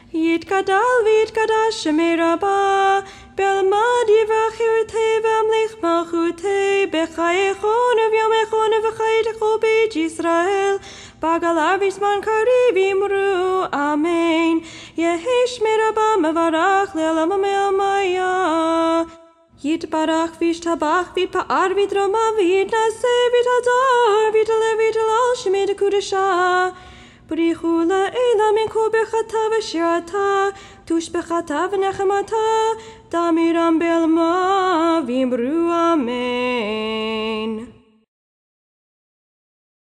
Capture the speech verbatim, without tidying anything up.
יתגדל ויתקדש שמי רבה, בעלמא דברי והמליך מלכותי, בחייכון וביומכון ובחיי כל בית ישראל, בגלה בזמן קריב אמרו אמן. יהי שמי רבה מברך לעולם ועלמיה. יתברך וישתבח ויתפאר ויתרומם ויתנשא ויתהדר ויתעלה ויתהלל שמי דקודשה. בריחו לאלה מכל ברכתה ושירתה, תושבחתה ונחמתה, דמירם בעלמא ואמרו אמן.